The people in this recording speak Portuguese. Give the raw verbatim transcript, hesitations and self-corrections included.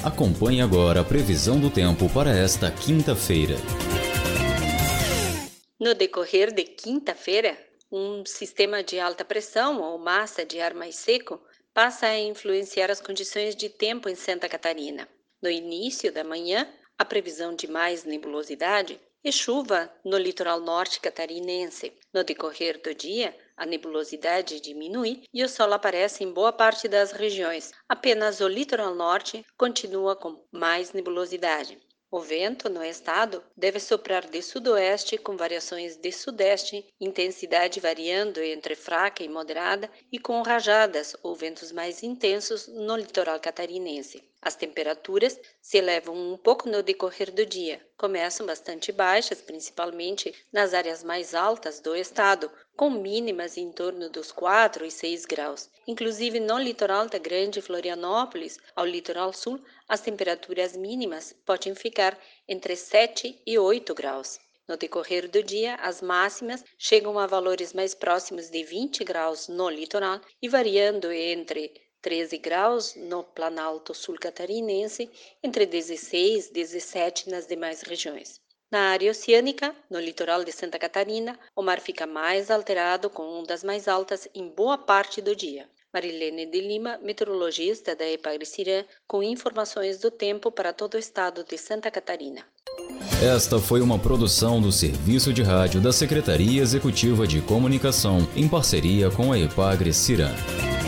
Acompanhe agora a previsão do tempo para esta quinta-feira. No decorrer de quinta-feira, um sistema de alta pressão ou massa de ar mais seco passa a influenciar as condições de tempo em Santa Catarina. No início da manhã, a previsão de mais nebulosidade e chuva no litoral norte catarinense. No decorrer do dia, a nebulosidade diminui e o sol aparece em boa parte das regiões. Apenas o litoral norte continua com mais nebulosidade. O vento no estado deve soprar de sudoeste com variações de sudeste, intensidade variando entre fraca e moderada e com rajadas ou ventos mais intensos no litoral catarinense. As temperaturas se elevam um pouco no decorrer do dia. Começam bastante baixas, principalmente nas áreas mais altas do estado, com mínimas em torno dos quatro e seis graus. Inclusive no litoral da Grande Florianópolis, ao litoral sul, as temperaturas mínimas podem ficar entre sete e oito graus. No decorrer do dia, as máximas chegam a valores mais próximos de vinte graus no litoral e variando entre treze graus no Planalto Sul Catarinense, entre dezesseis e dezessete nas demais regiões. Na área oceânica, no litoral de Santa Catarina, o mar fica mais alterado com ondas mais altas em boa parte do dia. Marilene de Lima, meteorologista da Epagre-Cirã, com informações do tempo para todo o estado de Santa Catarina. Esta foi uma produção do Serviço de Rádio da Secretaria Executiva de Comunicação, em parceria com a Epagre-Cirã.